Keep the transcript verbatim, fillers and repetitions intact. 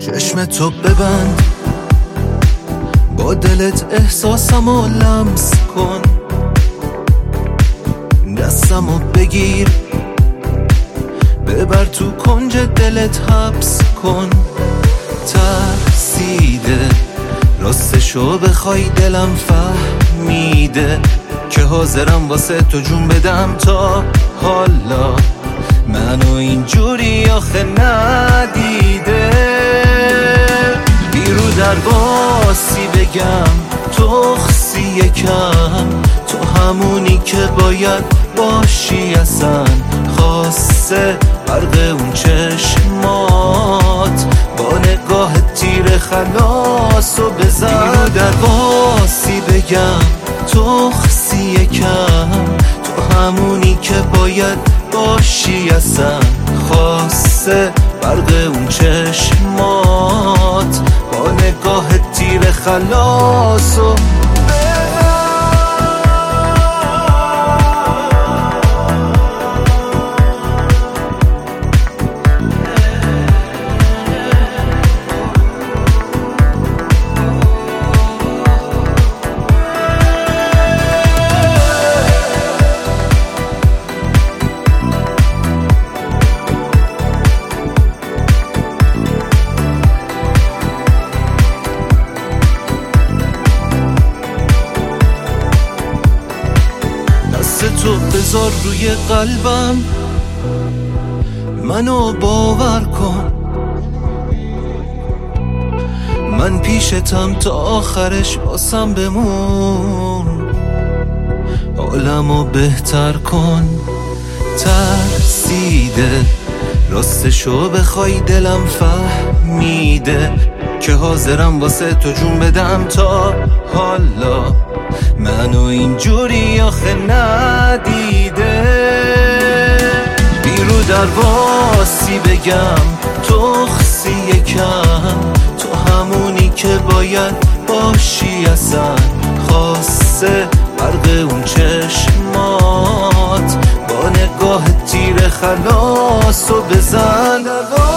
چشم تو ببند، با دلت احساسمو لمس کن، دستمو بگیر ببر تو کنج دلت حبس کن. ترسیده راستشو بخوای دلم فهمیده که حاضرم واسه تو جون بدم تا حالا منو اینجوری آخه ندیده. بیرو در باسی بگم تخسی یکم، تو همونی که باید باشی اصلا. خاصه برق اون چشمات با نگاه تیر خلاصو بزن. بیرو در باسی بگم تخسی یکم، تو همونی که باید باشی اصلا. خاصه برق اون چشمات با نگاه تیر خلاصو تو بذار روی قلبم، منو باور کن، من پیشتم تا آخرش واسم بمون. حالمو بهتر کن، ترسیده راستشو بخوای دلم فهمیده که حاضرم واسه تو جون بدم تا حالا منو اینجوری آخه ندیده. بیرو در واسی بگم تخسی یکم، تو همونی که باید باشی اصلا. خاصه برق اون چشمات با نگاه تیر خلاصو بزن.